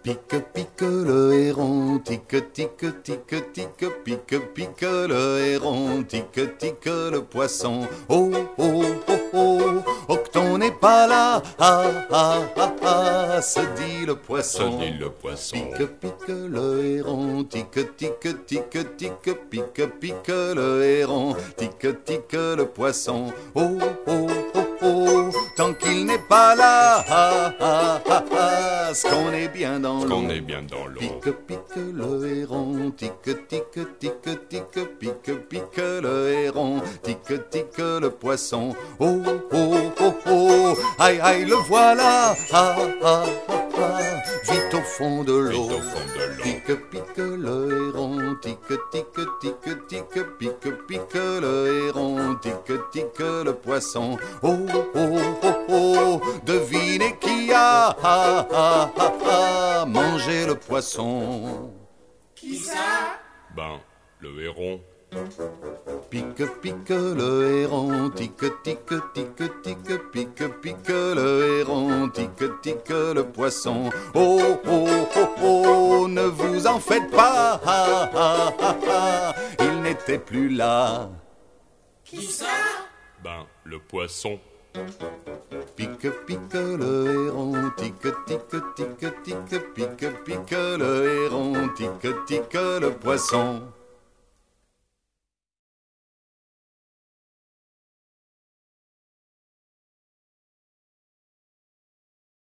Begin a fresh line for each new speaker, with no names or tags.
Pique, pique le héron, tic, tic, tic, tic, pique, pique le héron, tic, tic le poisson. Oh, oh, oh, oh, oh, que ton n'est pas là, ah, ah, ah, ah, se dit le poisson.
Se dit le poisson.
Pique, pique le héron, tic, tic, tic, tic, pique, pique le héron, tic, tic le poisson. Oh, oh, oh, oh, tant qu'il n'est pas là, ah, ah, ah, ah, ce qu'on est bien dans l'eau.
On est bien dans l'eau.
Pique, pique le héron, tic, tic, tic, tic, pique, pique le héron, tic, tic le poisson. Oh, oh, oh, oh, aïe, aïe, le voilà, ah, ah, ah, ah, vite au fond de l'eau.
Vite au fond de l'eau.
Pique, pique le héron, tic, tic, tic, tic, pique, pique le héron, tic, tic le poisson. Oh, oh, oh, oh, devinez qui a ah, ah, ah, ah, mangé le poisson.
Qui ça?
Ben, le héron.
Pique, pique le héron, tic, tic, tic, tic, pique, pique le héron, tic, tic le poisson. Oh, oh, oh, oh, ne vous en faites pas, ah, ah, ah, ah, il n'était plus là.
Qui ça?
Ben, le poisson.
Pique, pique le héron, tic, tic, tic, tic, pique, pique le héron, tic, tic le poisson.